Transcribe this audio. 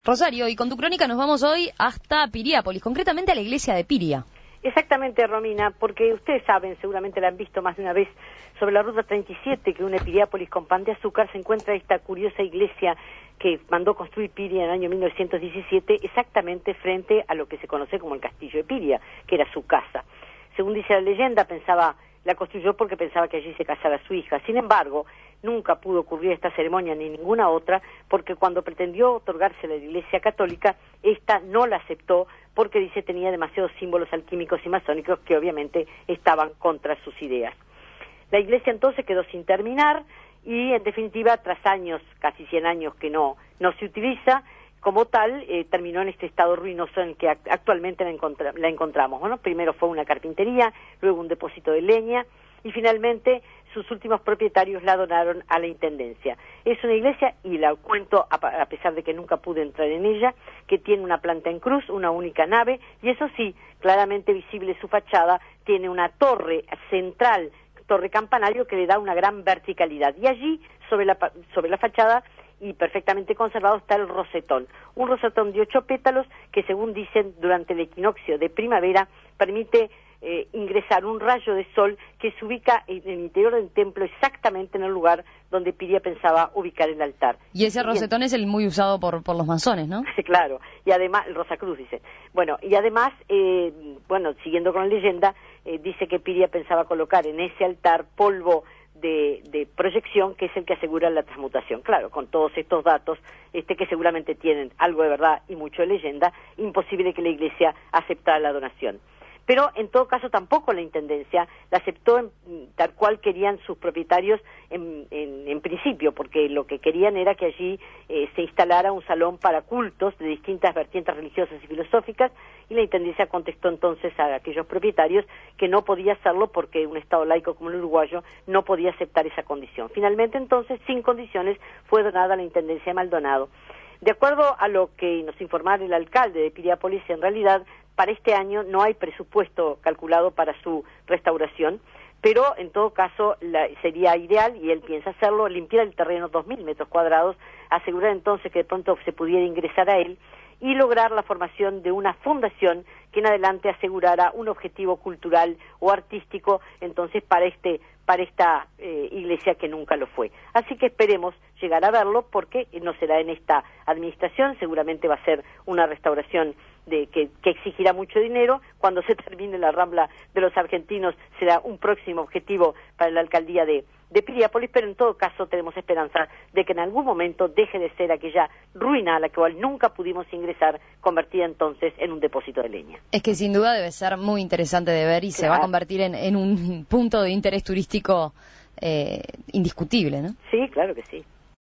Rosario, y con tu crónica nos vamos hoy hasta Piriápolis, concretamente a la iglesia de Piria. Exactamente, Romina, porque ustedes saben, seguramente la han visto más de una vez, sobre la ruta 37 que une Piriápolis con Pan de Azúcar, se encuentra esta curiosa iglesia que mandó construir Piria en el año 1917, exactamente frente a lo que se conoce como el castillo de Piria, que era su casa. Según dice la leyenda, la construyó porque pensaba que allí se casara su hija. Sin embargo, nunca pudo ocurrir esta ceremonia ni ninguna otra, porque cuando pretendió otorgársela a la Iglesia Católica, esta no la aceptó porque dice tenía demasiados símbolos alquímicos y masónicos que obviamente estaban contra sus ideas. La iglesia entonces quedó sin terminar y en definitiva, tras años, casi 100 años que no se utiliza, como tal, terminó en este estado ruinoso en el que actualmente la encontramos. Bueno, primero fue una carpintería, luego un depósito de leña y finalmente sus últimos propietarios la donaron a la Intendencia. Es una iglesia, y la cuento a pesar de que nunca pude entrar en ella, que tiene una planta en cruz, una única nave, y eso sí, claramente visible su fachada, tiene una torre central, torre campanario, que le da una gran verticalidad. Y allí, sobre la fachada, y perfectamente conservado, está el rosetón. Un rosetón de 8 pétalos que, según dicen, durante el equinoccio de primavera, permite ingresar un rayo de sol que se ubica en el interior del templo, exactamente en el lugar donde Piria pensaba ubicar el altar. Y ese rosetón es el muy usado por los masones, ¿no? Claro, y además, el Rosacruz dice. Bueno, y además, siguiendo con la leyenda, dice que Piria pensaba colocar en ese altar polvo de proyección, que es el que asegura la transmutación. Claro, con todos estos datos, que seguramente tienen algo de verdad y mucho de leyenda, imposible que la Iglesia aceptara la donación. Pero en todo caso tampoco la Intendencia la aceptó tal cual querían sus propietarios en principio, porque lo que querían era que allí se instalara un salón para cultos de distintas vertientes religiosas y filosóficas, y la Intendencia contestó entonces a aquellos propietarios que no podía hacerlo porque un Estado laico como el uruguayo no podía aceptar esa condición. Finalmente entonces, sin condiciones, fue donada a la Intendencia de Maldonado. De acuerdo a lo que nos informara el alcalde de Piriápolis, en realidad para este año no hay presupuesto calculado para su restauración, pero en todo caso sería ideal, y él piensa hacerlo, limpiar el terreno 2.000 metros cuadrados, asegurar entonces que de pronto se pudiera ingresar a él y lograr la formación de una fundación que en adelante asegurara un objetivo cultural o artístico entonces para esta iglesia que nunca lo fue. Así que esperemos llegar a verlo, porque no será en esta administración, seguramente va a ser una restauración que exigirá mucho dinero. Cuando se termine la Rambla de los Argentinos será un próximo objetivo para la alcaldía de Piriápolis, pero en todo caso tenemos esperanza de que en algún momento deje de ser aquella ruina a la cual nunca pudimos ingresar, convertida entonces en un depósito de leña. Es que sin duda debe ser muy interesante de ver y se va a convertir en un punto de interés turístico indiscutible, ¿no? Sí, claro que sí.